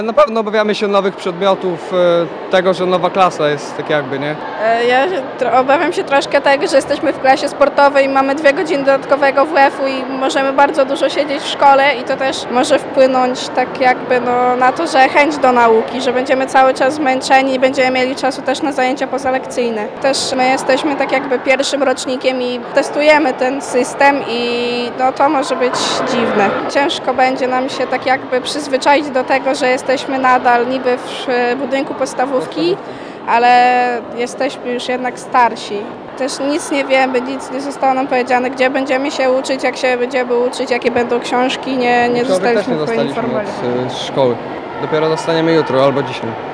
Na pewno obawiamy się nowych przedmiotów, tego, że nowa klasa jest tak jakby, nie? Ja obawiam się troszkę tego, że jesteśmy w klasie sportowej i mamy 2 godziny dodatkowego WF-u i możemy bardzo dużo siedzieć w szkole i to też może wpłynąć tak jakby na to, że chęć do nauki, że będziemy cały czas zmęczeni i będziemy mieli czasu też na zajęcia pozalekcyjne. Też my jesteśmy tak jakby pierwszym rocznikiem i testujemy ten system i to może być dziwne. Ciężko będzie nam się tak jakby przyzwyczaić do tego, że jesteśmy nadal niby w budynku podstawówki, ale jesteśmy już jednak starsi. Też nic nie wiemy, nic nie zostało nam powiedziane, gdzie będziemy się uczyć, jak się będziemy uczyć, jakie będą książki, nie zostaliśmy poinformowani. Od szkoły. Dopiero dostaniemy jutro albo dzisiaj.